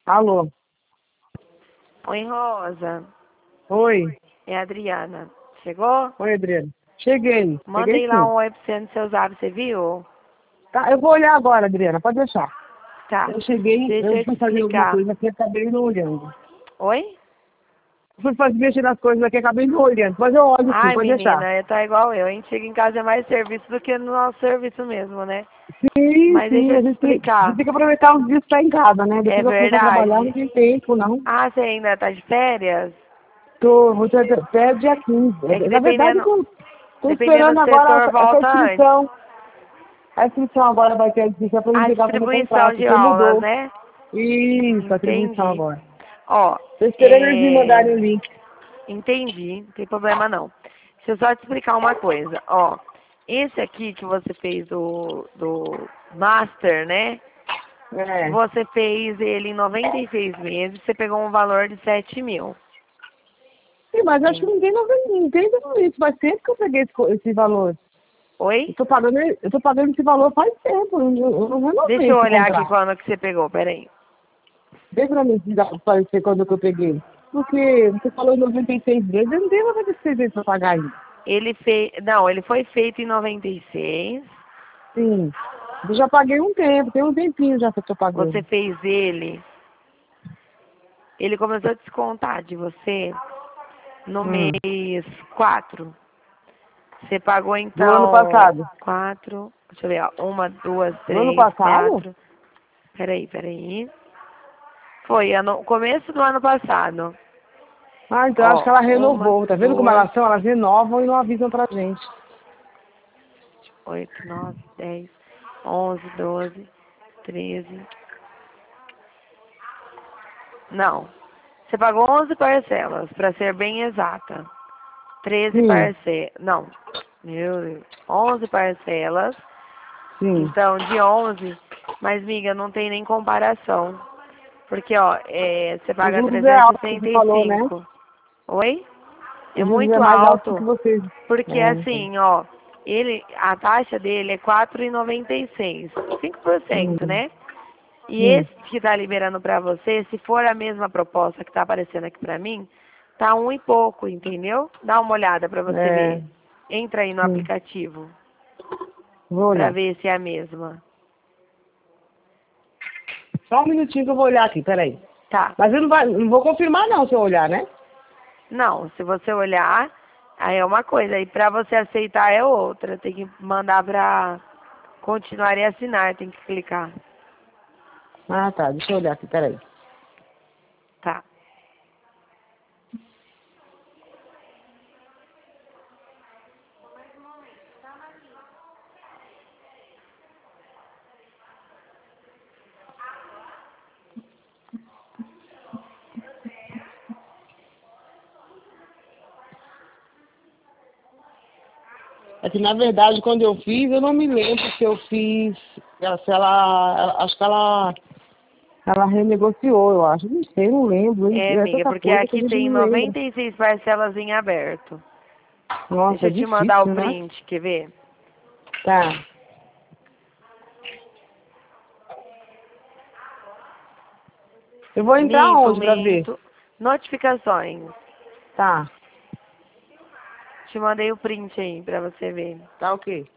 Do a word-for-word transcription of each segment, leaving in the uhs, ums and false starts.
Alô? Oi, Rosa. Oi. É a Adriana. Chegou? Oi, Adriana. Cheguei. Cheguei Mandei lá sim. um oi pra você no seu zap, você viu? Tá, eu vou olhar agora, Adriana. Pode deixar. Tá. Eu cheguei, Deixa eu eu te fui fazer alguma explicar. coisa aqui, acabei não olhando. Oi? Fui fazer mexer nas coisas aqui, acabei não olhando. Mas eu olho sim, Ai, pode deixar. menina, tá igual eu. A gente chega em casa é mais serviço do que no nosso serviço mesmo, né? Sim, Mas deixa sim, eu a te gente, tem- a gente explicar. tem que aproveitar os dias que tá em casa, né? É Depois eu começar a trabalhar, não verdade. tem tempo, não. Ah, você ainda tá de férias? Tô, vou ter até dia quinze. É que Na verdade, eu dependendo, tô, tô dependendo esperando do agora setor, essa, essa volta antes. inscrição. A inscrição agora vai ter a inscrição pra gente A pegar como distribuição contrato, de porque aulas, mudou. né? Isso, a atribuição Entendi. agora. Ó, Tô esperando eles me é... mandarem o link. Entendi, não tem problema não. Deixa eu só te explicar uma coisa, ó. Esse aqui que você fez do, do Master, né? É. Você fez ele em noventa e seis meses, você pegou um valor de sete mil. Sim, mas acho que Em- ninguém não vem, ninguém viu isso. Faz tempo que eu peguei esse, co- esse valor. Eu Oi? tô pagando, eu tô pagando esse valor faz tempo. Eu, não- eu não Deixa renovei eu esse olhar aqui contrato. quando que você pegou, peraí. Vê pra mim se dá pra parecer quando que eu peguei. Porque você falou em noventa e seis vezes, eu não tenho noventa e seis vezes pra pagar ainda. Ele fez, não, ele foi feito em noventa e seis. Sim. Eu já paguei um tempo, tem um tempinho já que eu tô Você pagando. fez ele, ele começou a descontar de você no Hum. mês quatro. Você pagou Do ano então passado. quatro, deixa eu ver, ó, uma, duas, Do ano três, passado? quatro. Peraí, peraí. Foi ano, começo do ano passado. Ah, então acho que Ó, ela uma, renovou. Tá vendo como duas, elas são? Elas renovam e não avisam pra gente. oito, nove, dez, onze, doze, treze. Não. Você pagou onze parcelas, para ser bem exata. Treze Sim, parcelas. Não. Meu Deus. Onze parcelas. sim. Então, de onze. Mas, miga, não tem nem comparação. Porque, ó, é, você Os paga juros é trezentos e alto que sessenta você e falou, né? cinco. Oi? É Os juros é muito mais alto que alto. vocês. Porque, É, então. assim, ó, ele, a taxa dele é quatro vírgula noventa e seis. cinco por cento, Hum, né? E hum, esse que tá liberando pra você, se for a mesma proposta que tá aparecendo aqui pra mim, tá um e pouco, entendeu? Dá uma olhada pra você é, ver. Entra aí no sim. aplicativo Vou pra olhar. ver se é a mesma. Só um minutinho que eu vou olhar aqui, peraí. Tá. Mas eu não, vai, não vou confirmar não se eu olhar, né? Não, se você olhar, aí é uma coisa, aí pra você aceitar é outra. Tem que mandar pra continuar e assinar, tem que clicar. Ah, tá. Deixa eu olhar aqui, peraí. Tá. É que, na verdade, quando eu fiz, eu não me lembro se eu fiz... Ela, se ela... ela- acho que ela... Ela renegociou, eu acho. Não sei, não lembro. É, É amiga, tanta porque coisa que a aqui gente tem não lembra. noventa e seis parcelas em aberto. Deixa Nossa, é eu te mandar o difícil, né? print, quer ver? Tá. Eu vou entrar Minto, onde pra ver? minto. Notificações. Tá. Te mandei o print aí pra você ver. Tá ok.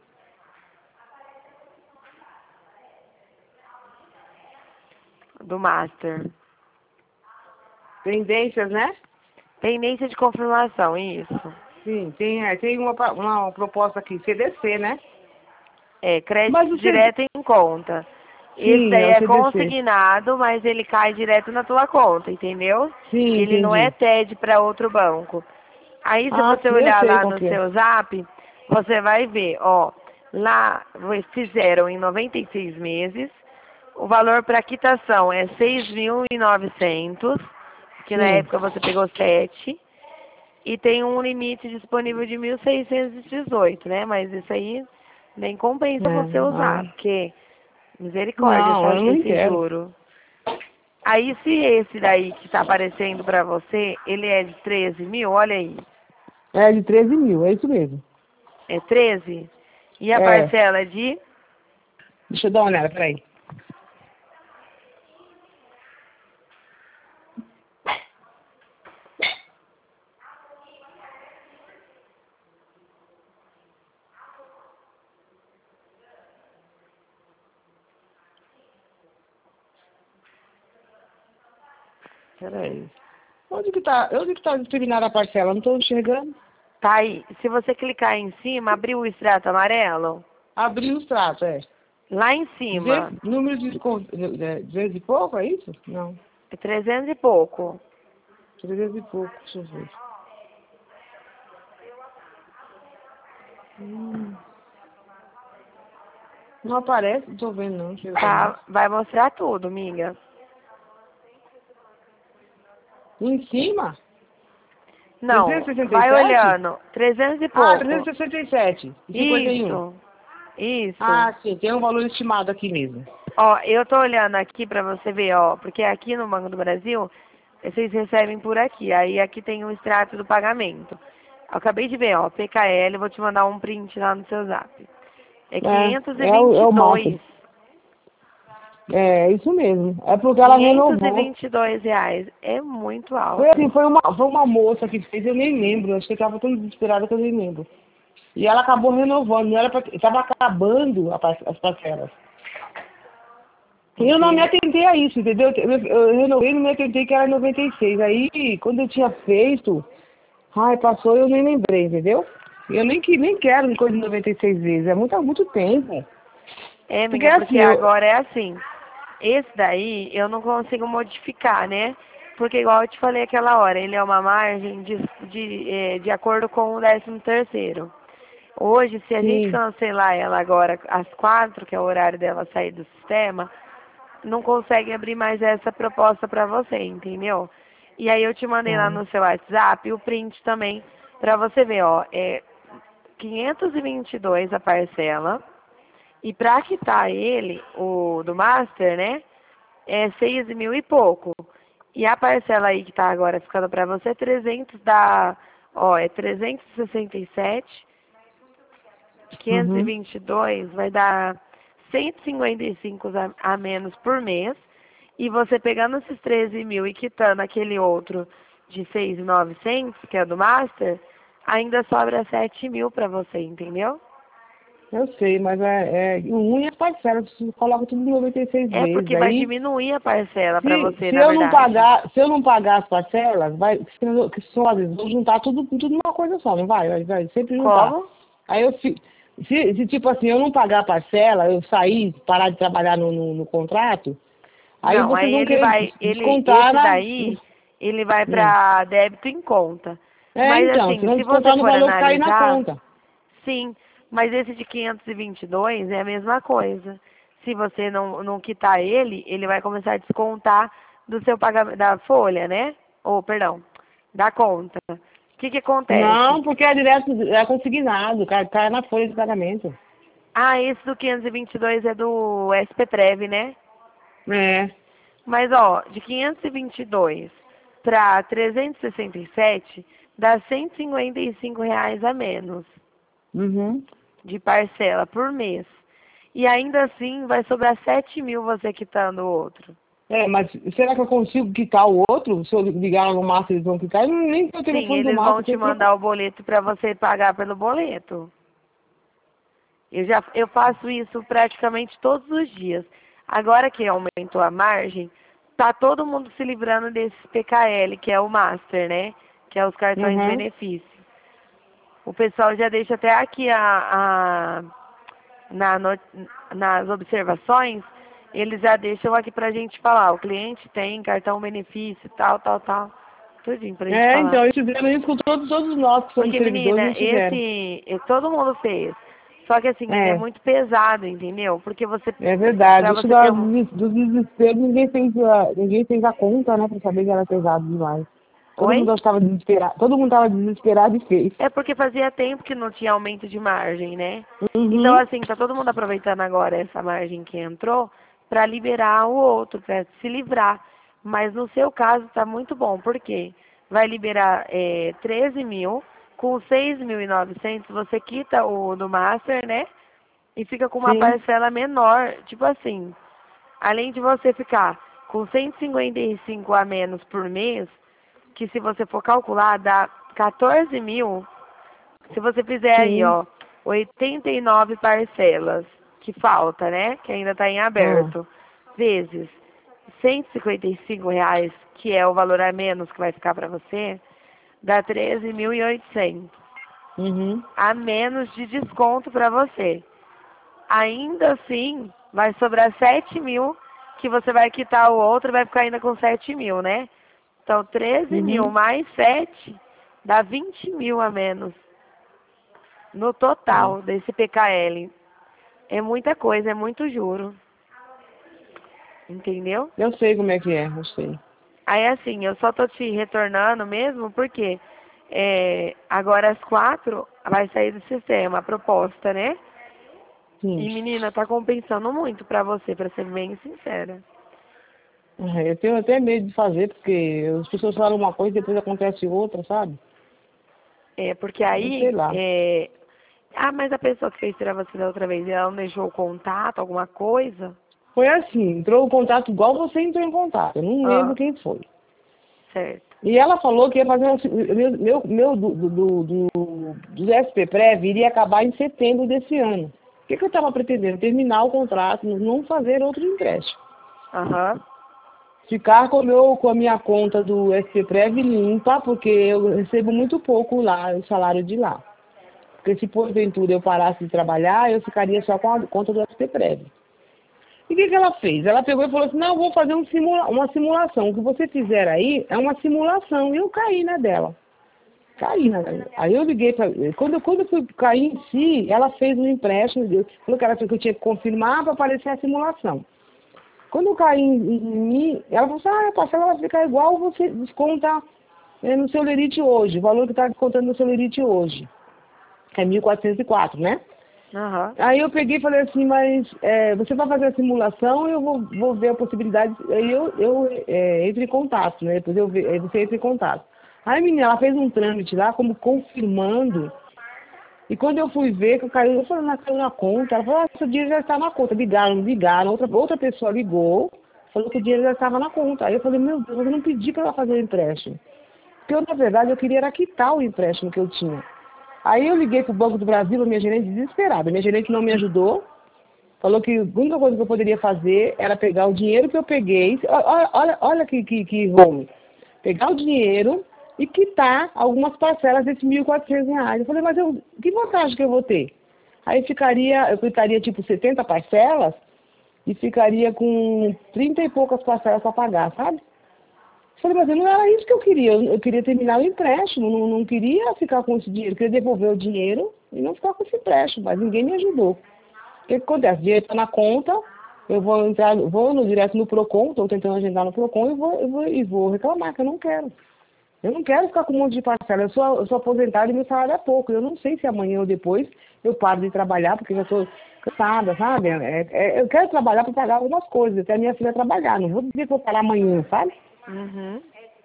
Do Master. Tendências, né? Tendência de confirmação, isso. Sim, tem, é, tem uma, pa- uma proposta aqui, C D C, né? É, Mas crédito o C D... direto em conta. Esse Sim, daí é o é C D C. consignado, mas ele cai direto na tua conta, entendeu? Sim, Ele não é entendi. T E D para outro banco. Aí, se Ah, você sim, eu olhar sei lá qual no que é. seu zap, você vai ver, ó, lá fizeram em noventa e seis meses, o valor para quitação é seis mil e novecentos, que na Sim. época você pegou sete, e tem um limite disponível de mil seiscentos e dezoito, né? Mas isso aí nem compensa É, você usar, ah. porque misericórdia Não, essa, eu não esse quero. juro. Aí se esse daí que tá aparecendo pra você, ele é de treze mil, olha aí, É de treze mil, é isso mesmo. é treze? E a É. parcela é de Deixa eu dar uma olhada, peraí. Peraí. Onde que tá, onde que tá discriminada a parcela? Não tô enxergando. Tá aí. Se você clicar em cima, abriu o extrato amarelo? Abri o extrato, é. Lá em cima. Duzentos, número de, con- é, duzentos e pouco, é isso? Não. É trezentos e pouco. Trezentos e pouco, deixa eu ver. Hum, não aparece, não tô vendo não, deixa eu ver mais. Tá? Vai mostrar tudo, amiga. Em cima? Não, trezentos e sessenta e vai sete? olhando. trezentos e Ah, pouco. trezentos e sessenta e sete e cinquenta e um. Isso. Isso. Ah, sim, tem um valor estimado aqui mesmo. Ó, eu tô olhando aqui pra você ver, ó, porque aqui no Banco do Brasil, vocês recebem por aqui. Aí aqui tem o extrato do pagamento. Eu acabei de ver, ó, P K L, vou te mandar um print lá no seu zap. É quinhentos É, e é o, vinte é e o máximo. dois. É, é isso mesmo. É porque ela quinhentos e renovou. vinte e dois reais. É muito Foi alto. assim, foi uma, foi uma moça que fez, eu nem lembro. Acho que eu tava tão desesperada que eu nem lembro. E ela acabou renovando, não era pra, estava acabando a par- as parcelas. E eu não me Entendi. atentei a isso, entendeu? Eu, eu, eu renovei e não me atentei que era noventa e seis. Aí, quando eu tinha feito, ai, passou e eu nem lembrei, entendeu? Eu nem, que, nem quero coisa de noventa e seis vezes, é muito, muito tempo. É, Porque amiga, porque assim, eu... agora é assim. Esse daí eu não consigo modificar, né? Porque igual eu te falei aquela hora, ele é uma margem de, de, eh, de acordo com o décimo terceiro. Hoje, se a gente Sim. cancelar ela agora às quatro, que é o horário dela sair do sistema, não consegue abrir mais essa proposta para você, entendeu? E aí eu te mandei lá Tá. no seu WhatsApp o print também para você ver, ó, é quinhentos e vinte e dois a parcela. E para quitar ele, o do Master, né, é seis mil e pouco. E a parcela aí que tá agora ficando para você, trezentos dá, ó, é trezentos e sessenta e sete, quinhentos e Uhum. vinte e dois vai dar cento e cinquenta e cinco a, a menos por mês. E você pegando esses treze mil e quitando aquele outro de seis mil e novecentos, que é do Master, ainda sobra sete mil para você, entendeu? Eu sei, mas é, é o ruim é as parcelas, você coloca tudo em noventa e seis É vezes. porque vai Aí, diminuir a parcela para se, você, se na eu não verdade. pagar, se eu não pagar as parcelas, vai, se eu- que são às vezes, vou juntar tudo, tudo numa coisa só, não vai? Vai, vai sempre juntar. Como? Aí eu fi- se, se tipo assim, eu não pagar a parcela, eu sair, parar de trabalhar no, no, no contrato, aí Não, vocês aí vão ele querer vai, ele, descontar esse na. daí, ele vai Hum. para débito em conta. É, Mas então, vocês assim, vão se você descontar no for valor que cair na analisar, conta. sim, mas esse de quinhentos e vinte e dois é a mesma coisa. Se você não, não quitar ele, ele vai começar a descontar do seu pagamento, da folha, né? Ou, perdão, da conta. O que que acontece? Não, porque é direto, é consignado, cai, cai na folha de pagamento. Ah, esse do quinhentos e vinte e dois é do S P Prev, né? É. Mas, ó, de quinhentos e vinte e dois para trezentos e sessenta e sete, dá cento e cinquenta e cinco reais a menos Uhum. de parcela por mês. E ainda assim, vai sobrar sete mil você quitando o outro. É, mas será que eu consigo quitar o outro? Se eu ligar no Márcio, eles vão quitar? Eu nem tenho o Sim, telefone do eles vão Márcio, te tem que procurar. mandar o boleto para você pagar pelo boleto. Eu já eu faço isso praticamente todos os dias. Agora que aumentou a margem, tá todo mundo se livrando desse P K L, que é o Master, né? Que é os cartões de Uhum. benefício. O pessoal já deixa até aqui a, a na, no- nas observações, eles já deixam aqui pra gente falar. O cliente tem cartão benefício, tal, tal, tal. Tudinho pra gente É, falar. então, eles fizeram isso com todos, todos nós que somos Porque, servidores, menina, eles fizeram. esse, eh, todo mundo fez. Só que assim, ele é É, muito pesado, entendeu? Porque você, é pra verdade. Isso você ter da, um, do, do desespero, ninguém fez, a, ninguém fez a conta, né, pra saber que era pesado demais. Todo oi? mundo estava desesperado, todo mundo estava desesperado e fez. É porque fazia tempo que não tinha aumento de margem, né? Então, Uhum. assim, tá todo mundo aproveitando agora essa margem que entrou para liberar o outro, para se livrar. Mas no seu caso tá muito bom, porque vai liberar é, treze mil, com seis mil e novecentos você quita o do Master, né? E fica com uma Sim, parcela menor, tipo assim, além de você ficar com cento e cinquenta e cinco a menos por mês, que se você for calcular dá quatorze mil. Se você fizer aí, sim. ó, oitenta e nove parcelas, que falta, né? Que ainda está em Ah, aberto, vezes cento e cinquenta e cinco reais, que é o valor a menos que vai ficar para você, dá treze mil e oitocentos. Uhum. A menos de desconto para você. Ainda assim, vai sobrar sete mil, que você vai quitar o outro e vai ficar ainda com sete mil, né? Então, treze mil Uhum. mais sete dá vinte mil a menos no É. total desse P K L. É muita coisa, é muito juro. Entendeu? Eu sei como é que é, eu sei. Aí, assim, eu só tô te retornando mesmo porque é, agora às quatro vai sair do sistema a proposta, né? Sim. E, menina, tá compensando muito pra você, pra ser bem sincera. É, eu tenho até medo de fazer, porque as pessoas falam uma coisa e depois acontece outra, sabe? É, porque Eu sei aí, lá. é... ah, mas a pessoa que fez tirar você da outra vez, ela não deixou o contato, alguma coisa? Foi assim, entrou em contato igual você entrou em contato. Eu não lembro Ah, quem foi. certo. E ela falou que ia fazer um, meu, meu, meu do, do, do, do, do S P Prev iria acabar em setembro desse ano. O que, que eu estava pretendendo? Terminar o contrato, não fazer outro empréstimo. Aham. Ficar com, o meu, com a minha conta do S P Prev limpa, porque eu recebo muito pouco lá, o salário de lá. Porque se porventura eu parasse de trabalhar, eu ficaria só com a conta do S P Prev. E o que, que ela fez? Ela pegou e falou assim, não, eu vou fazer um simula uma simulação. O que você fizer aí é uma simulação. E eu caí na dela. Caí na dela. Aí eu liguei para... Quando, quando eu fui cair em si, ela fez um empréstimo. Eu, falou que, ela, que eu tinha que confirmar para aparecer a simulação. Quando eu caí em, em mim, ela falou assim, ah, a parcela vai ficar igual você desconta é, no seu lerite hoje. O valor que está descontando no seu lerite hoje. Que é mil quatrocentos e quatro, né? Aham. Aí eu peguei e falei assim, mas é, você vai fazer a simulação e eu vou, vou ver a possibilidade. Aí eu, eu é, entro em contato, né? Depois eu ve, aí você entra em contato. Aí, menina, ela fez um trâmite lá, como confirmando. E quando eu fui ver, que eu caí, eu falei, não caiu na conta. Ela falou, ah, seu dinheiro já está na conta. Ligaram, ligaram. Outra, outra pessoa ligou, falou que o dinheiro já estava na conta. Aí eu falei, meu Deus, eu não pedi para ela fazer o empréstimo. Porque eu, na verdade, eu queria era quitar o empréstimo que eu tinha. Aí eu liguei pro Banco do Brasil, a minha gerente desesperada. Minha gerente não me ajudou. Falou que a única coisa que eu poderia fazer era pegar o dinheiro que eu peguei. Olha, olha, olha que, que, que rolo. Pegar o dinheiro e quitar algumas parcelas desses mil e quatrocentos reais. Eu falei, mas eu, que vantagem que eu vou ter? Aí ficaria, eu quitaria tipo setenta parcelas e ficaria com trinta e poucas parcelas para pagar, sabe? Eu falei, mas não era isso que eu queria. Eu, eu queria terminar o empréstimo, não, não queria ficar com esse dinheiro, eu queria devolver o dinheiro e não ficar com esse empréstimo, mas ninguém me ajudou. O que, que acontece? O dinheiro está na conta, eu vou entrar, vou no, direto no Procon, estou tentando agendar no Procon e vou, eu vou, e vou reclamar, que eu não quero. Eu não quero ficar com um monte de parcela. Eu sou, eu sou aposentada e meu salário é pouco. Eu não sei se amanhã ou depois eu paro de trabalhar, porque já estou cansada, sabe? É, é, eu quero trabalhar para pagar algumas coisas, até a minha filha trabalhar. Não vou dizer que vou parar amanhã, sabe? Uhum.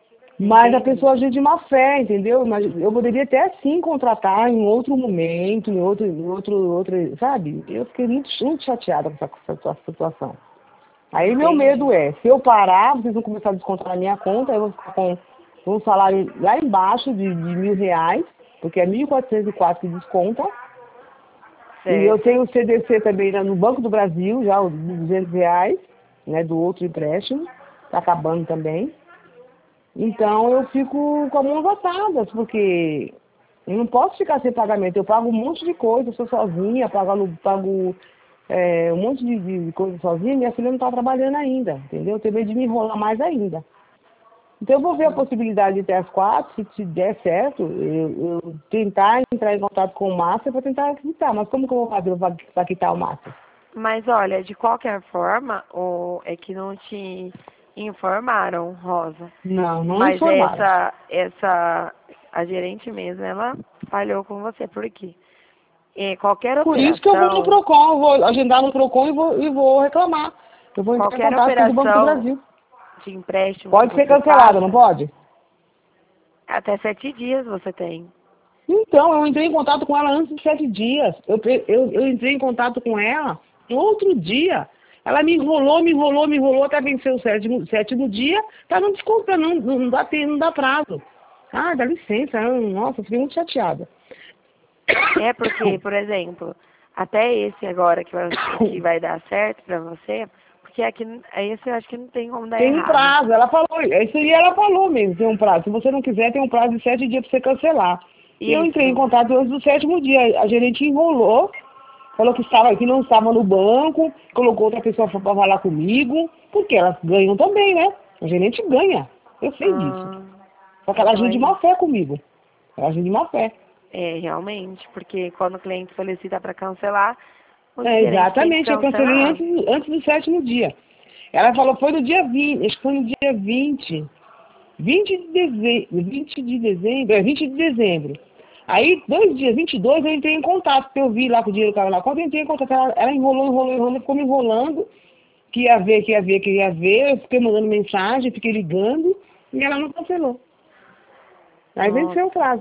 Mas a Entendi. pessoa agiu de má fé, entendeu? Mas eu poderia até sim contratar em outro momento, em outro, em outro, outro, sabe? Eu fiquei muito, muito chateada com essa, com essa situação. Aí meu Entendi. medo é, se eu parar, vocês vão começar a descontar na minha conta, eu vou ficar com um salário lá embaixo de, de mil reais, porque é mil quatrocentos e quatro que desconta. E eu Certo. tenho o C D C também né, no Banco do Brasil, já o de duzentos reais, né, do outro empréstimo, tá acabando também. Então eu fico com a mão atadas, porque eu não posso ficar sem pagamento. Eu pago um monte de coisa, eu sou sozinha, pago, alu- pago é, um monte de, de coisa sozinha, minha filha não está trabalhando ainda, entendeu? Eu tenho medo de me enrolar mais ainda. Então eu vou ver a possibilidade de ter as quatro, se, se der certo, eu, eu tentar entrar em contato com o Márcio para tentar quitar. Mas como que eu vou fazer para quitar o Márcio? Mas olha, de qualquer forma, o... é que não te informaram, Rosa. Não, não Mas informaram. essa, essa, a gerente mesmo, ela falhou com você. Por quê? É, qualquer Por isso que eu vou no operação, Procon, eu vou agendar no Procon e vou, e vou reclamar. Eu vou entrar em qualquer contato com o Banco do operação Brasil. de empréstimo que Pode ser você cancelada, não faça, pode? até sete dias você tem. Então, eu entrei em contato com ela antes de sete dias. Eu, pe- eu, eu entrei em contato com ela no outro dia. Ela me enrolou, me enrolou, me enrolou até vencer o sétimo, sétimo dia. Tá, não desculpa, não, não, dá, tempo, não dá prazo. Ah, dá licença. eu- Nossa, eu fiquei muito chateada. É porque, por exemplo, até esse agora que vai, que vai dar certo pra você, porque que é que esse eu acho que não tem como dar Tem um errado. prazo, ela falou, isso aí ela falou mesmo, tem um prazo. Se você não quiser, tem um prazo de sete dias para você cancelar. E eu entrei em Isso. contato antes do sétimo dia. A gerente enrolou, falou que, estava, que não estava no banco, colocou outra pessoa para falar comigo, porque elas ganham também, né? A gerente ganha, eu sei disso. Ah, Só que ela então agiu é de isso. má fé comigo. Ela agiu de má fé. É, realmente, porque quando o cliente solicita para cancelar, o É, gerente tem que exatamente, eu cancelei cancelar. antes, antes do sétimo dia. Ela falou, foi no dia vinte, acho que foi no dia vinte. vinte de dezembro, vinte de dezembro, é vinte de dezembro. Aí, dois dias, vinte e dois, eu entrei em contato, porque eu vi lá que o dinheiro estava lá. Quando eu entrei em contato, ela, ela enrolou, enrolou, enrolou, ficou me enrolando, que ia ver, que ia ver, que ia ver. Eu fiquei mandando mensagem, fiquei ligando, e ela não cancelou. Aí Nossa. venceu o prazo.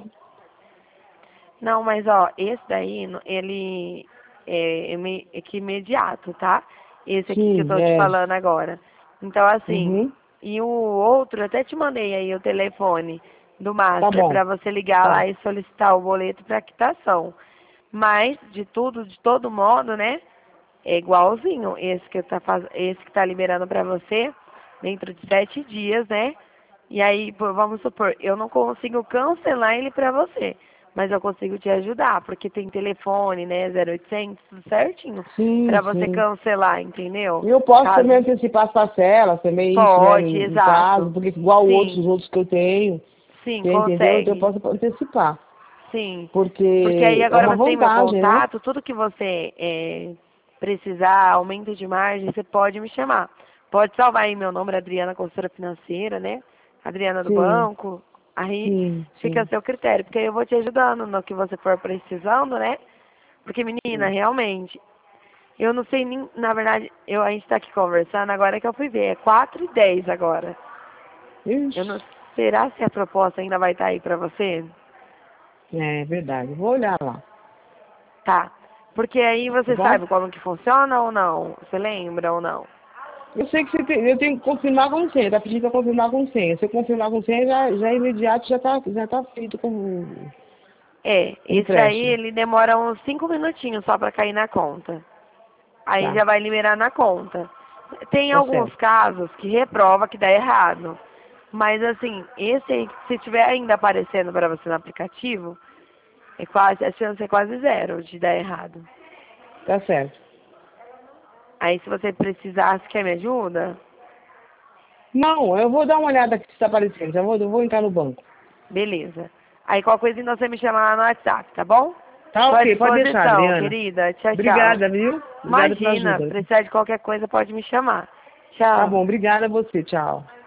Não, mas ó, esse daí, no- ele é, ime- é que imediato, tá? Esse aqui que eu Sim, tô te é. falando agora. Então, assim, Uhum, e o outro, eu até te mandei aí o telefone do tá Master bom. para você ligar lá Tá. e solicitar o boleto para quitação. Mas, de tudo, de todo modo, né? É igualzinho esse que tá faz... esse que tá liberando para você dentro de sete dias, né? E aí, pô, vamos supor, eu não consigo cancelar ele para você, mas eu consigo te ajudar, porque tem telefone, né, zero oitocentos, tudo certinho, Sim, para você sim. cancelar, entendeu? E eu posso também Caso antecipar as parcelas, também estiver pode, em, em prazo, exato. porque igual outros, Sim, os outros que eu tenho, sim, você entendeu? Então eu consegue. posso antecipar. Sim. Porque aí Porque é agora uma você tem meu vantagem, né? contato, tudo que você é, precisar, aumento de margem, você pode me chamar. Pode salvar aí meu nome, Adriana, consultora financeira, né? Adriana do Sim, banco. Aí sim, fica a sim, seu critério, porque aí eu vou te ajudando no que você for precisando, né? Porque, menina, sim. realmente, eu não sei nem, na verdade, eu, a gente tá aqui conversando, agora que eu fui ver, é quatro e dez agora. Eu não, Ixi, será se a proposta ainda vai estar aí pra você? é verdade. Vou olhar lá, Tá. Porque aí tá você bom? sabe como que funciona ou não? Você lembra ou não? Eu sei que você tem, eu tenho que confirmar com senha, tá pedindo pra confirmar com senha. Se eu confirmar com senha, já, já é imediato, já tá, já tá feito com o É, o esse daí empréstimo. ele demora uns cinco minutinhos só pra cair na conta. Aí Tá, já vai liberar na conta. Tem tá alguns certo. casos que reprova que dá errado. Mas assim, esse aí, se tiver ainda aparecendo pra você no aplicativo, é quase, a chance é quase zero de dar errado. Tá certo. Aí se você precisar, você quer me ajuda? Não, eu vou dar uma olhada aqui se está aparecendo. Já vou, eu vou entrar no banco. Beleza. Aí qualquer coisa ainda você me chama lá no WhatsApp, tá bom? Tá Tô à ok, pode deixar, disposição, Adriana. querida. Tchau, tchau. Obrigada, viu? Obrigada pela Imagina, ajuda. precisar de qualquer coisa pode me chamar. Tá Tchau. bom, obrigada a você. Tchau.